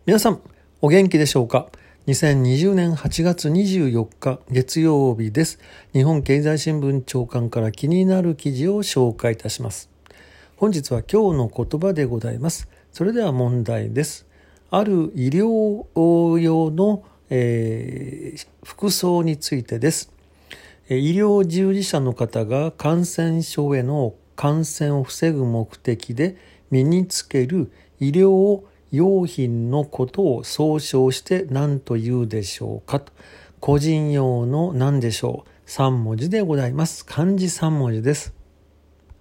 皆さんお元気でしょうか。2020年8月24日月曜日です。日本経済新聞長官から気になる記事を紹介いたします。本日は今日の言葉でございます。それでは問題です。ある医療用の、服装についてです。医療従事者の方が感染症への感染を防ぐ目的で身につける医療用品のことを総称して何と言うでしょうかと。個人用の何でしょう。3文字でございます。漢字3文字です。